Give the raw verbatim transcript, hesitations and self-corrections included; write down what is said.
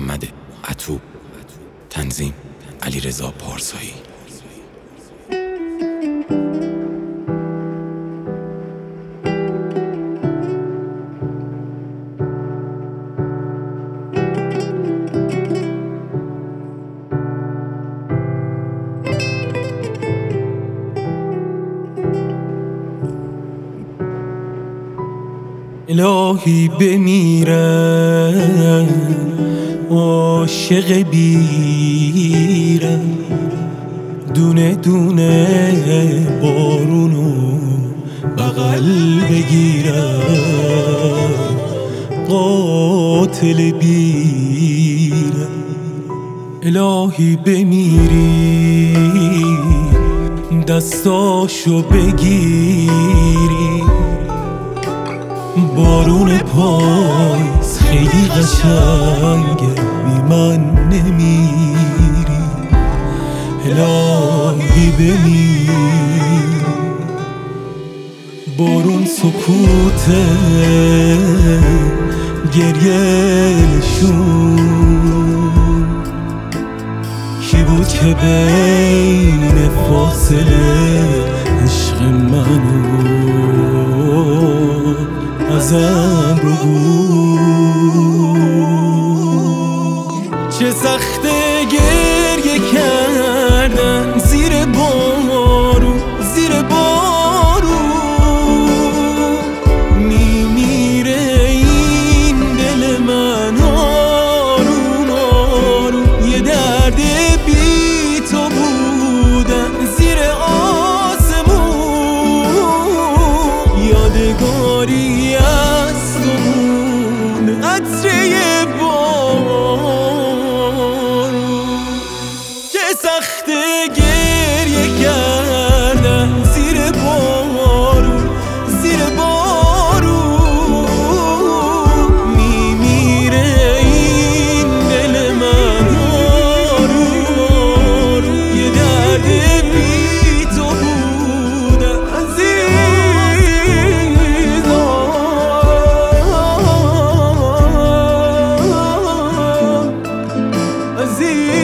محمد عطو. تنظیم علیرضا پارسایی. الهی بمیرم عاشق بیرم، دونه دونه بارونو بغل بگیرم، قاتل بیرم. الهی بمیری دستاشو بگیری، بارون پاییز خیلی قشنگه بی من نمیری. الهی بمیر، بارون سکوته گریه نشون، کی بود که بین فاصله عشق منو ازم رو بود. چه سخته گریه کردن زیر بارون، زیر بارون میمیره این دل من آروم آروم. یه درد بی تو بودن زیر آسمون، یادگاری عطره بارون. چه سخته گریه کردن زیر بارون، زیر بارون میمیره این دل من آروم آروم. یه درد بی تو بودن عزیزم،